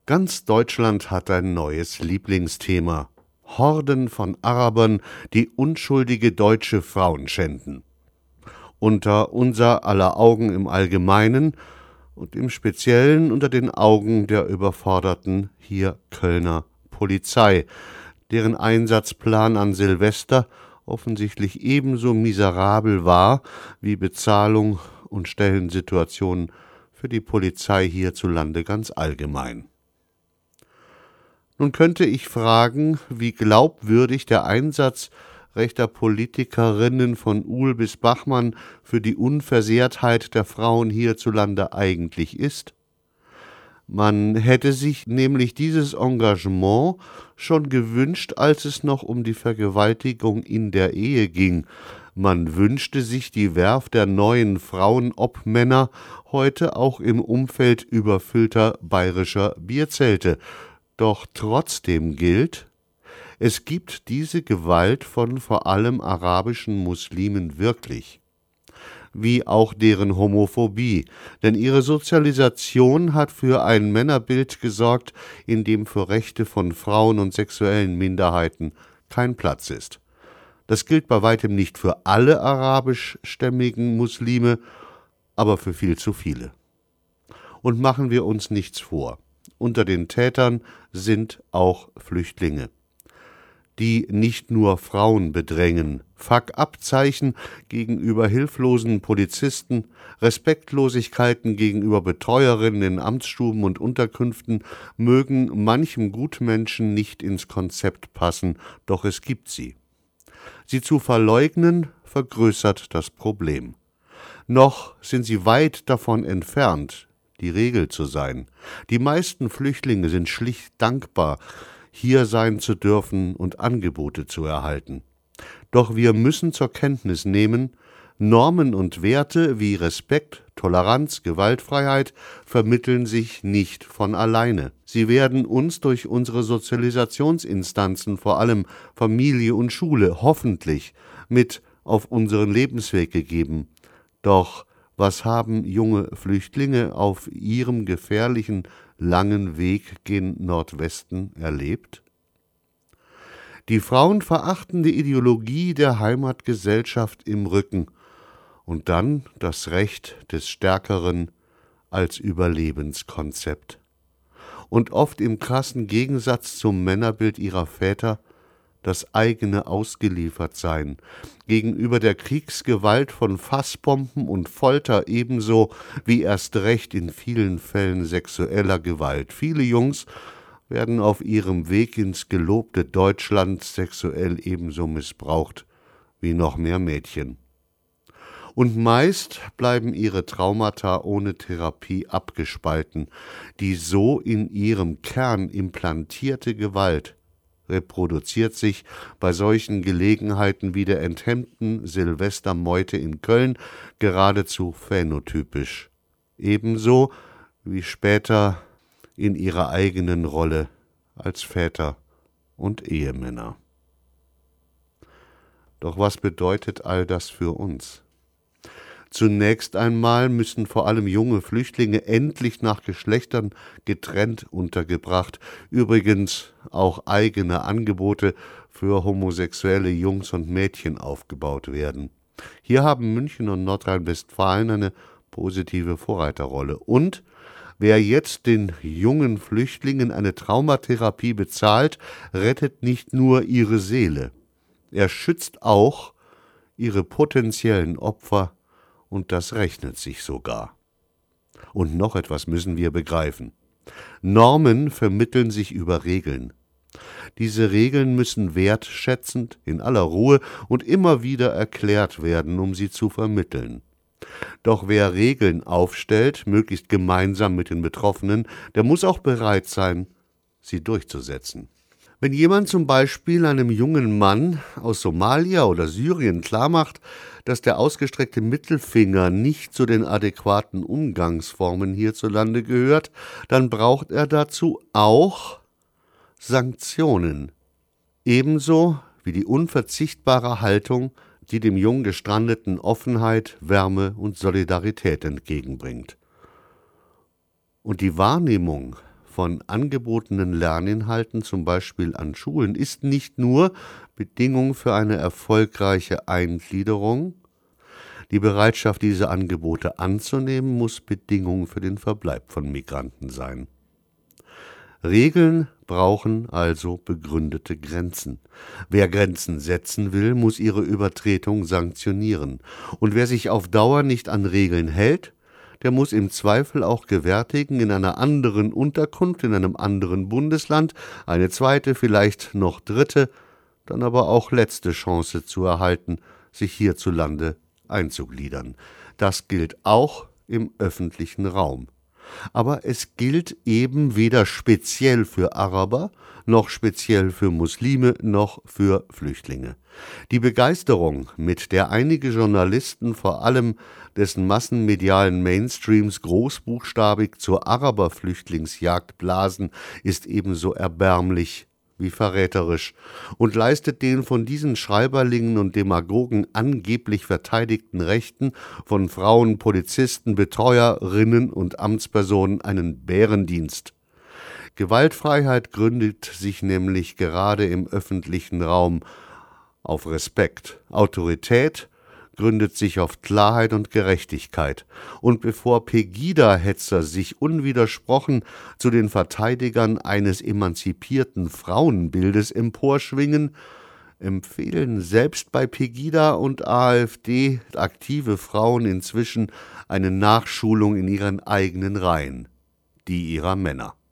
Ganz Deutschland hat ein neues Lieblingsthema: Horden von Arabern, die unschuldige deutsche Frauen schänden. Unter unser aller Augen im Allgemeinen und im Speziellen unter den Augen der überforderten hier Kölner Polizei, deren Einsatzplan an Silvester offensichtlich ebenso miserabel war wie Bezahlung und Stellensituationen für die Polizei hierzulande ganz allgemein. Nun könnte ich fragen, wie glaubwürdig der Einsatz rechter Politikerinnen von Uhl bis Bachmann für die Unversehrtheit der Frauen hierzulande eigentlich ist. Man hätte sich nämlich dieses Engagement schon gewünscht, als es noch um die Vergewaltigung in der Ehe ging. Man wünschte sich die Werf der neuen Frauenobmänner heute auch im Umfeld überfüllter bayerischer Bierzelte. Doch trotzdem gilt: Es gibt diese Gewalt von vor allem arabischen Muslimen wirklich, wie auch deren Homophobie, denn ihre Sozialisation hat für ein Männerbild gesorgt, in dem für Rechte von Frauen und sexuellen Minderheiten kein Platz ist. Das gilt bei weitem nicht für alle arabischstämmigen Muslime, aber für viel zu viele. Und machen wir uns nichts vor: Unter den Tätern sind auch Flüchtlinge, die nicht nur Frauen bedrängen. Fuck-up-Zeichen gegenüber hilflosen Polizisten, Respektlosigkeiten gegenüber Betreuerinnen in Amtsstuben und Unterkünften mögen manchem Gutmenschen nicht ins Konzept passen, doch es gibt sie. Sie zu verleugnen, vergrößert das Problem. Noch sind sie weit davon entfernt, die Regel zu sein. Die meisten Flüchtlinge sind schlicht dankbar, hier sein zu dürfen und Angebote zu erhalten. Doch wir müssen zur Kenntnis nehmen: Normen und Werte wie Respekt, Toleranz, Gewaltfreiheit vermitteln sich nicht von alleine. Sie werden uns durch unsere Sozialisationsinstanzen, vor allem Familie und Schule, hoffentlich mit auf unseren Lebensweg gegeben. Doch was haben junge Flüchtlinge auf ihrem gefährlichen, langen Weg gen Nordwesten erlebt? Die frauenverachtende Ideologie der Heimatgesellschaft im Rücken und dann das Recht des Stärkeren als Überlebenskonzept. Und oft im krassen Gegensatz zum Männerbild ihrer Väter das eigene Ausgeliefertsein gegenüber der Kriegsgewalt von Fassbomben und Folter, ebenso wie erst recht in vielen Fällen sexueller Gewalt. Viele Jungs werden auf ihrem Weg ins gelobte Deutschland sexuell ebenso missbraucht wie noch mehr Mädchen. Und meist bleiben ihre Traumata ohne Therapie abgespalten. Die so in ihrem Kern implantierte Gewalt reproduziert sich bei solchen Gelegenheiten wie der enthemmten Silvestermeute in Köln geradezu phänotypisch, ebenso wie später in ihrer eigenen Rolle als Väter und Ehemänner. Doch was bedeutet all das für uns? Zunächst einmal müssen vor allem junge Flüchtlinge endlich nach Geschlechtern getrennt untergebracht, übrigens auch eigene Angebote für homosexuelle Jungs und Mädchen aufgebaut werden. Hier haben München und Nordrhein-Westfalen eine positive Vorreiterrolle. Und wer jetzt den jungen Flüchtlingen eine Traumatherapie bezahlt, rettet nicht nur ihre Seele, er schützt auch ihre potenziellen Opfer, und das rechnet sich sogar. Und noch etwas müssen wir begreifen: Normen vermitteln sich über Regeln. Diese Regeln müssen wertschätzend, in aller Ruhe und immer wieder erklärt werden, um sie zu vermitteln. Doch wer Regeln aufstellt, möglichst gemeinsam mit den Betroffenen, der muss auch bereit sein, sie durchzusetzen. Wenn jemand zum Beispiel einem jungen Mann aus Somalia oder Syrien klarmacht, dass der ausgestreckte Mittelfinger nicht zu den adäquaten Umgangsformen hierzulande gehört, dann braucht er dazu auch Sanktionen, ebenso wie die unverzichtbare Haltung, die dem jungen Gestrandeten Offenheit, Wärme und Solidarität entgegenbringt. Und die Wahrnehmung von angebotenen Lerninhalten, zum Beispiel an Schulen, ist nicht nur Bedingung für eine erfolgreiche Eingliederung. Die Bereitschaft, diese Angebote anzunehmen, muss Bedingung für den Verbleib von Migranten sein. Regeln brauchen also begründete Grenzen. Wer Grenzen setzen will, muss ihre Übertretung sanktionieren. Und wer sich auf Dauer nicht an Regeln hält, der muss im Zweifel auch gewärtigen, in einer anderen Unterkunft, in einem anderen Bundesland, eine zweite, vielleicht noch dritte, dann aber auch letzte Chance zu erhalten, sich hierzulande einzugliedern. Das gilt auch im öffentlichen Raum. Aber es gilt eben weder speziell für Araber, noch speziell für Muslime, noch für Flüchtlinge. Die Begeisterung, mit der einige Journalisten vor allem dessen massenmedialen Mainstreams großbuchstabig zur Araberflüchtlingsjagd blasen, ist ebenso erbärmlich wie verräterisch und leistet den von diesen Schreiberlingen und Demagogen angeblich verteidigten Rechten von Frauen, Polizisten, Betreuerinnen und Amtspersonen einen Bärendienst. Gewaltfreiheit gründet sich nämlich gerade im öffentlichen Raum auf Respekt. Autorität gründet sich auf Klarheit und Gerechtigkeit. Und bevor Pegida-Hetzer sich unwidersprochen zu den Verteidigern eines emanzipierten Frauenbildes emporschwingen, empfehlen selbst bei Pegida und AfD aktive Frauen inzwischen eine Nachschulung in ihren eigenen Reihen, die ihrer Männer.